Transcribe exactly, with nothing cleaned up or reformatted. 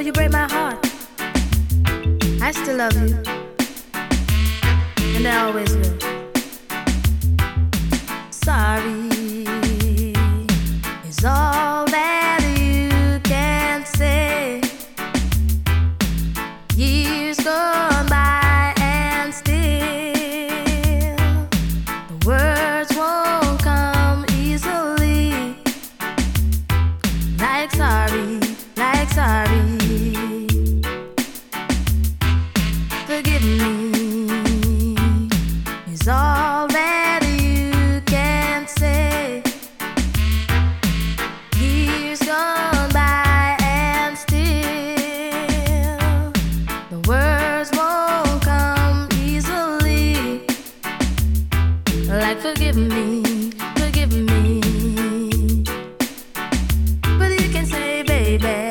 you break my heart, I still love you, and I always will. Sorry is all that you can say. Years gone by and still the words won't come easily. Like sorry, like sorry. Forgive me is all that you can say. Years gone by and still the words won't come easily. Like forgive me, forgive me. But you can say, baby,